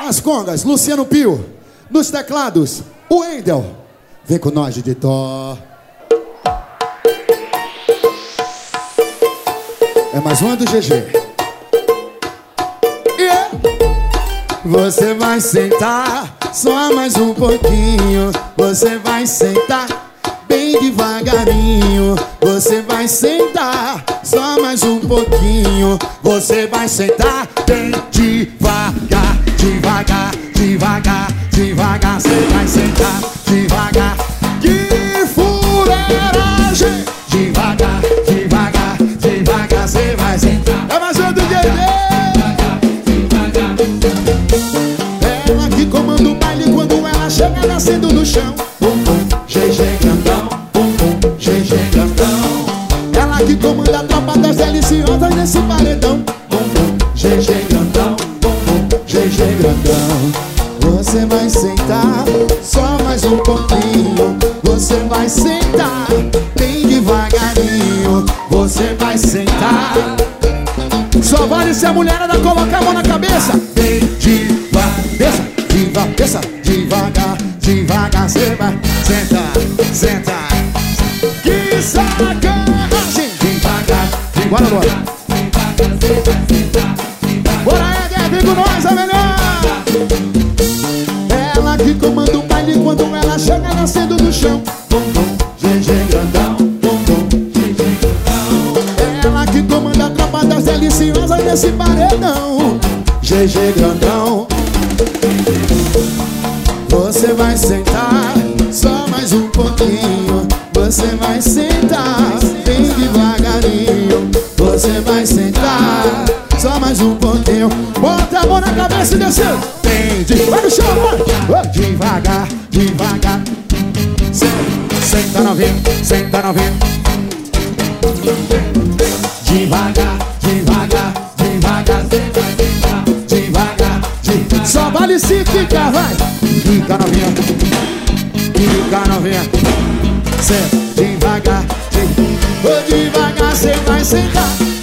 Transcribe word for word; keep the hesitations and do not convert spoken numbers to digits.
Nas congas, Luciano Pio. Nos teclados, o Wendel. Vem com nós, de Dó. É mais uma do G G. Yeah. Você vai sentar, só mais um pouquinho. Você vai sentar bem devagarinho. Você vai sentar, só mais um pouquinho. Você vai sentar bem devagar, devagar, devagar, devagar. Você vai sentar devagar. Que fuleiragem! Devagar, devagar, devagar. Você vai sentar. É mais um do G G. Ela que comanda o baile quando ela chega nascendo no chão. G G grandão, G G grandão. Ela que comanda a tropa das deliciosas nesse paredão. G G grandão, G G grandão. Você vai sentar, só mais um pouquinho. Você vai sentar, bem devagarinho. Você vai sentar. Só vale se a mulherada colocar a mão na cabeça. Bem devagar, devagar, devagar, devagar. Você vai sentar, sentar. Que sacanagem! Devagar, bora, bora. Bora, Éder, vem com nós, é melhor. Ela que comanda o baile quando ela chega nascendo no chão. G G grandão, G G grandão. Ela que comanda a tropa das deliciosas nesse paredão. G G grandão. Você vai sentar, só mais um pouquinho. Você vai sentar, bem devagarinho. Você vai sentar, só mais um pouquinho. Bota a mão na cabeça e desceu. Bem devagar, vai no chão, vai. Devagar, devagar. Senta novinho, senta novinho. Devagar, devagar, devagar. Devagar, devagar. Só vale se ficar, vai. Fica novinha, fica novinha. Senta devagar, devagar. Devagar, cê vai sentar.